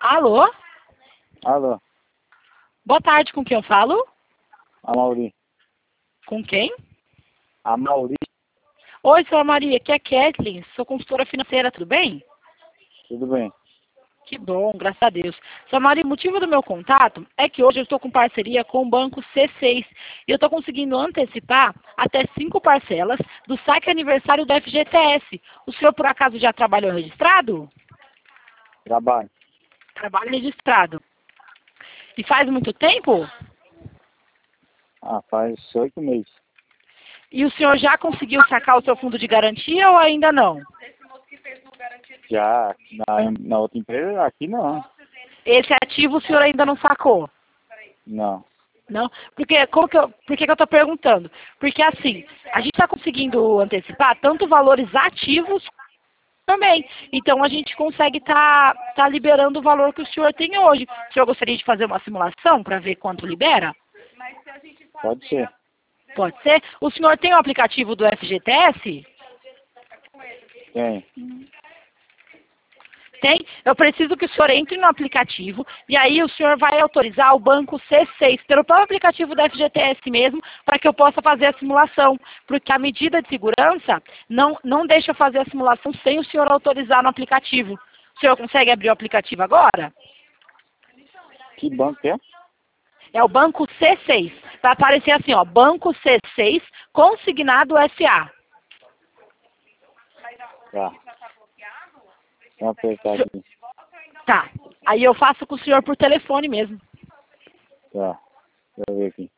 Alô? Alô, Boa tarde, com quem eu falo? a Mauri. Com quem? A Mauri, Oi, senhora Maria, aqui é a Kathleen, sou consultora financeira, tudo bem? tudo bem? Que bom, graças a Deus. Senhora Maria, o motivo do meu contato é que hoje eu estou com parceria com o Banco C6 e eu estou conseguindo antecipar até 5 parcelas do saque aniversário do FGTS. O senhor, por acaso, já trabalhou registrado? Trabalho. Trabalho registrado. E faz muito tempo? Ah, faz 8 meses. E o senhor já conseguiu sacar o seu fundo de garantia ou ainda não? Já na outra empresa, aqui não. Esse ativo o senhor ainda não sacou? Não. Não? Porque, por que que eu estou perguntando? Porque assim, a gente está conseguindo antecipar tanto valores ativos também. Então a gente consegue tá liberando o valor que o senhor tem hoje. O senhor gostaria de fazer uma simulação para ver quanto libera? Pode ser. Pode ser? O senhor tem o aplicativo do FGTS? Tem. Tem? Eu preciso que o senhor entre no aplicativo e aí o senhor vai autorizar o banco C6, pelo próprio aplicativo da FGTS mesmo, para que eu possa fazer a simulação. Porque a medida de segurança não deixa fazer a simulação sem o senhor autorizar no aplicativo. O senhor consegue abrir o aplicativo agora? Que banco é? É o banco C6. Vai aparecer assim, ó, banco C6 consignado SA. Tá. Vou apertar aqui. Tá. Aí eu faço com o senhor por telefone mesmo. Tá. Deixa eu ver aqui.